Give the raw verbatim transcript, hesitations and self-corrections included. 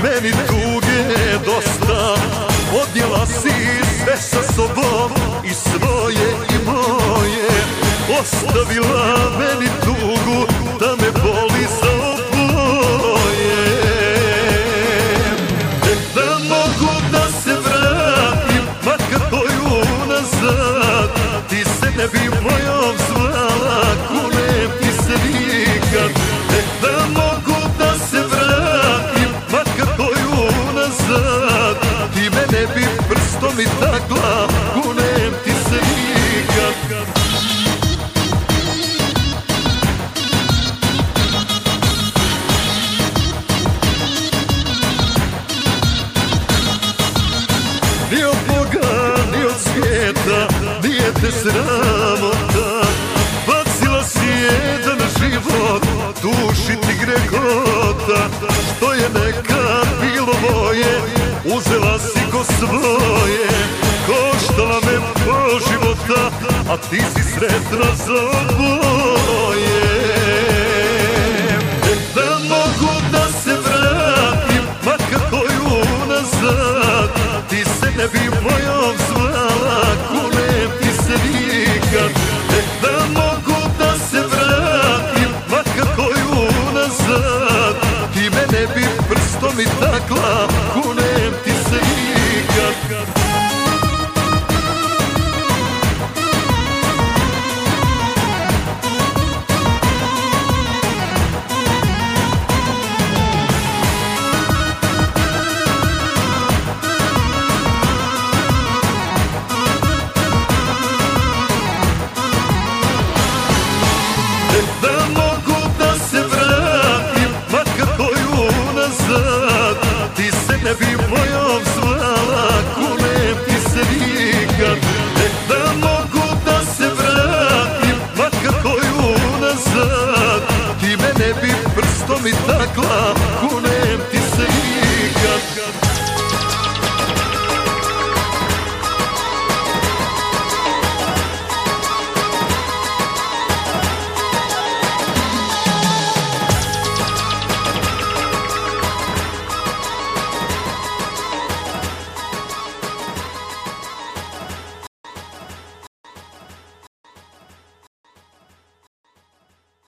meni tuge dosta, odnijela si sve sa sobom i svoje i moje, ostavila meni tugu da me boli za oboje. Da mogu da se vratim, makar koju nazad, ti se ne bi mojom zvala, kunem ti se nikad. Da mogu da se vratim, makar koju nazad, ti me ne bi prstom i takla, kunem ti se nikad. Ni od Boga, ni od svijeta, nije te sramota, bacila si jedan život, duši ti grekota. Što je nekad bilo moje, uzela si ko svoje, koštala me po života, a ti si sretna za oboje. Da mogu da se vratim, makar koju nazad, ti se ne bi mojom zvala, kunem ti se nikad. Da mogu da se vratim, makar koju nazad, ti me ne bi prstom i takla, kunem ti se nikad. Da mogu da se vratim, makar koju nazad, ti se ne bi mojom